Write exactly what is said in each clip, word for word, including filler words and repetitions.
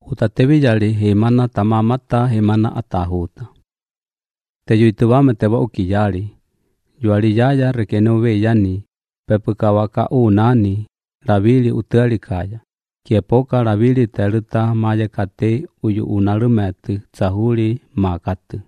utatevi yali he mana tamamata he mana atahuta. Te yuituwame te wa ukiyali, yuali yaya rekenove yani, pepukawaka unani, ravili uteli kaya. Kiepoka ravili teluta maya kate uyu unalumetu tsahuli makatu.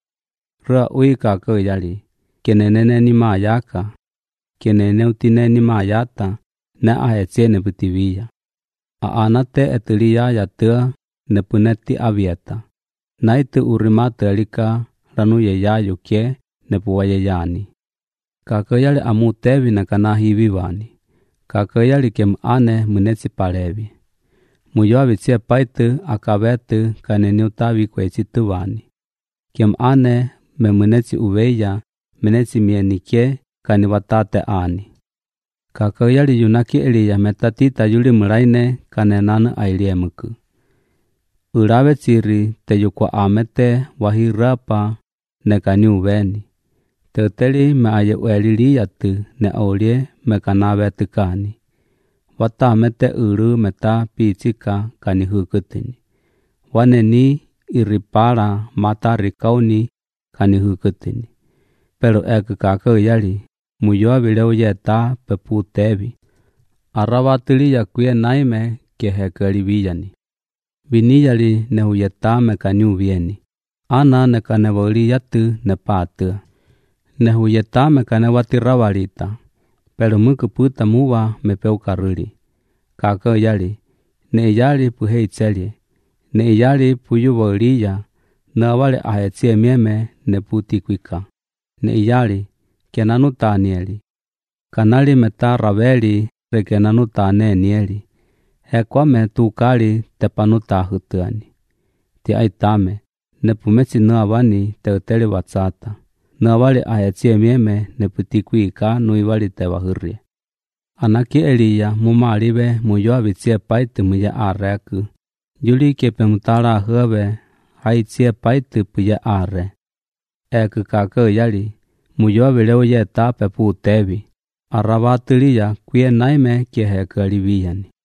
Rua uika ke yali, kenenene ni mayaka, kenene utine ni mayata, na ahetsene butivia. Aanate etulia yatua ne puneti avieta. Naitu urimate alika ranu yeyayu kie ne puwayeyani. Kakayali amutevi na kanahi vivani. Kakayali kem ane munetsi palevi. Muyoavi tsie paitu akavetu kaneni utavi kwechitu vani. Kem ane me munetsi uveya munetsi mienikie kaniwatate ani. Kakayali yunaki eliya metatita yuli mulaine kanenanu ailiemuku. Urave tsiri te yukwa amete wahirapa ne kani uveni. Teuteli me aye ueliliyatu ne aulie me kanave tukani. Wata amete uru meta pichika kani hukutini. Waneni iripara mata rikauni kani hukutini. Pero eku kakayali muyoa vileo yeta pepu tevi. Arawatili ya kuye naime kehekeli viyani. Viniyali ne huyeta me kanyu vieni. Ana ne kanevoli yatu ne patua. Ne huyeta me kanewati rawalita. Pero muku puta muwa me peukaruli. Kakayali ne iyali puhe itselie. Ne iyali puyuvoliya na wale ahetsie mieme ne puti kwika. Ne iyali kenanu tanieli. Kanali meta raveli rekenanu tane nieli. Hekwame tukali tepanu tahutuani. Ti aitame ne pumetsi nuavani teuteli watsata. Nuavali ahetsie mieme ne puti kwika nuivali tewahurie. Anaki eliya mumalive muyoavi tsie paitu muya areku. Yuli kepe mutala huve hai tsie paitu puya are. Eku kakayali muyoavi leo yeta pepu tevi. Arawatiliya kuye naime kehekeli viyani.